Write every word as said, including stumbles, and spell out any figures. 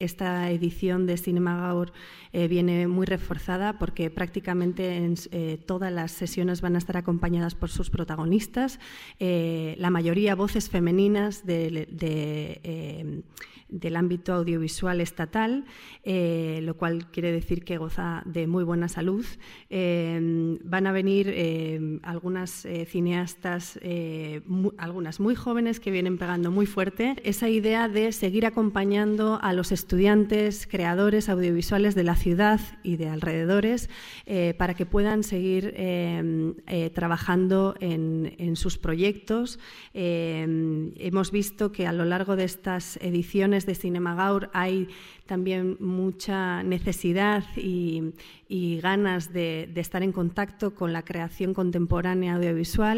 Esta edición de Cinema Gaur eh, viene muy reforzada porque prácticamente en, eh, todas las sesiones van a estar acompañadas por sus protagonistas, eh, la mayoría voces femeninas de, de, eh, del ámbito audiovisual estatal, eh, lo cual quiere decir que goza de muy buena salud. Eh, van a venir eh, algunas eh, cineastas, eh, muy, algunas muy jóvenes que vienen pegando muy fuerte. Esa idea de seguir acompañando a los estudiantes estudiantes, creadores audiovisuales de la ciudad y de alrededores eh, para que puedan seguir eh, eh, trabajando en, en sus proyectos. Eh, hemos visto que a lo largo de estas ediciones de Cinema Gaur hay también mucha necesidad y, y ganas de, de estar en contacto con la creación contemporánea audiovisual.